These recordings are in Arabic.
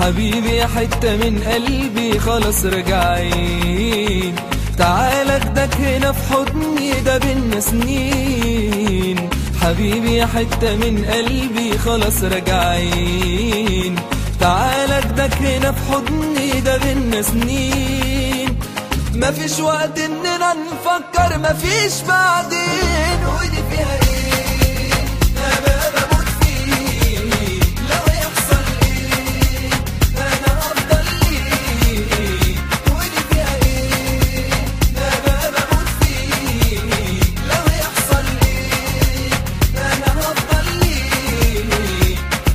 حبيبي يا حتة من قلبي خلاص راجعين، تعال اخدك هنا في حضني ده بينا سنين. حبيبي يا حتة من قلبي خلاص راجعين، تعال اخدك هنا في حضني ده بينا سنين. مفيش وقت اننا نفكر، مفيش بعدين، ودي فيها ايه انا بموت فيه. لو يحصل ايه انا هفضل ليه، ودي فيها ايه انا بموت فيه. لو يحصل ايه انا هفضل ليه.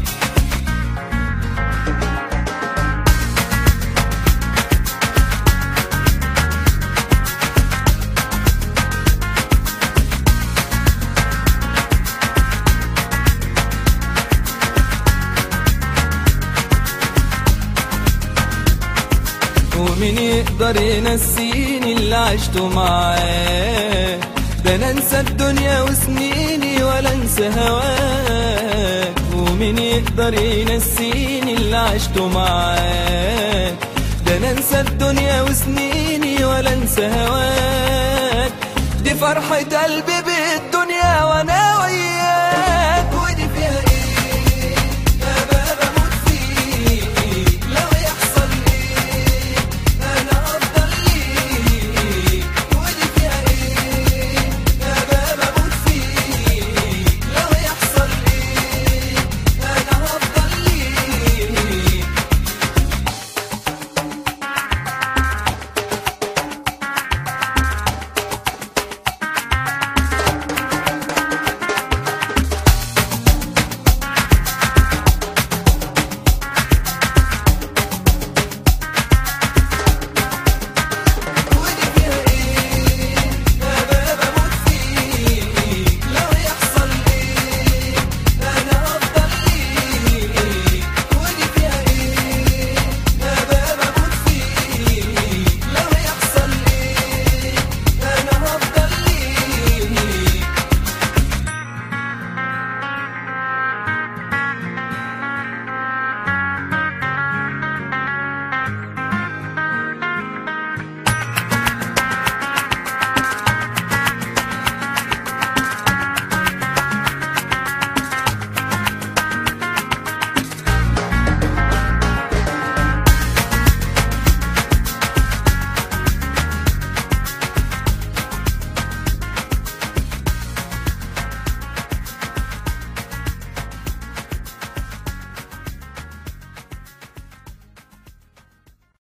ومين يقدر ينسيني اللي عشته معاك؟ ده انا انسى الدنيا وسنيني ولا انسى هواك. ومين يقدر ينسيني اللي عشته معاك؟ ده انا انسى الدنيا وسنيني ولا انسى هواك. دي فرحة قلبي بالدنيا وانا وياك.